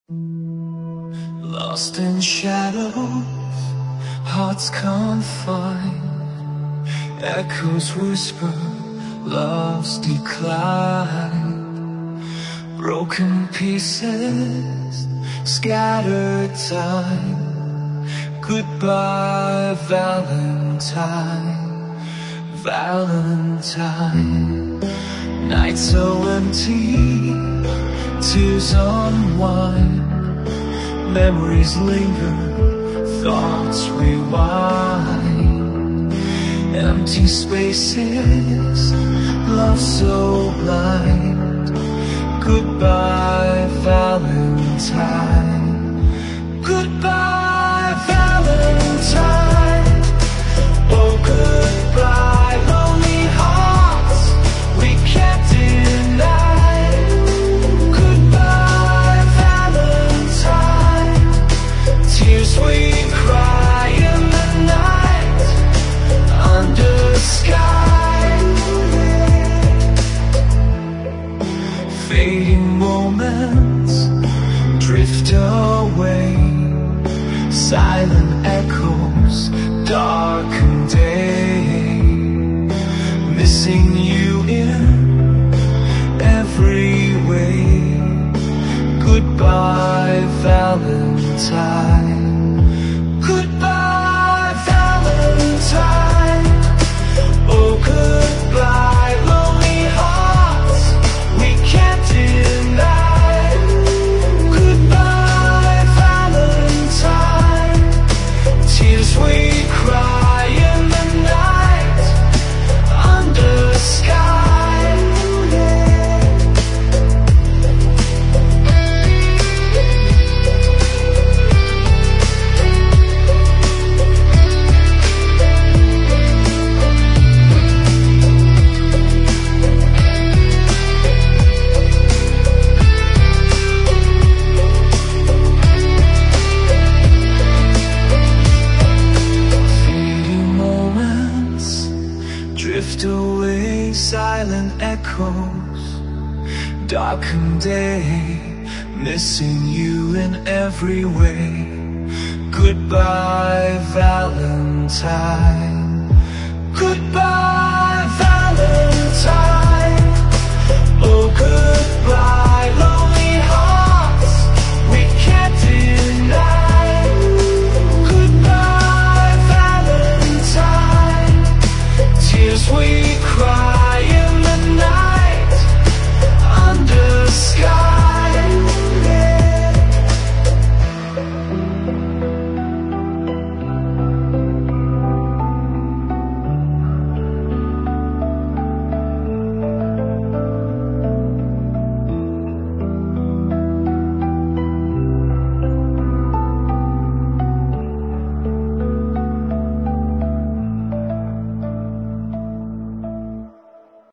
Lost in shadows, hearts can't find. Echoes whisper, love's decline. Broken pieces, scattered time. Goodbye, Valentine, Valentine. Nights so empty, tears unwind. Memories linger, thoughts rewind. Empty spaces, love so blind. Goodbye, Valentine. Goodbye, Valentine. Oh, goodbye, lonely hearts we can't deny. Goodbye, Valentine. Tears we cry in the night under sky. Fading moments drift away. Silent echoes, darkened day. Missing you in every way. Goodbye, Valentine. Goodbye, Valentine. Oh, goodbye, lonely hearts we can't deny. Goodbye, Valentine. Tears we cry in the night under sky. Drift away, silent echoes, darkened day, missing you in every way. Goodbye, Valentine. Goodbye, Valentine. Oh, goodbye.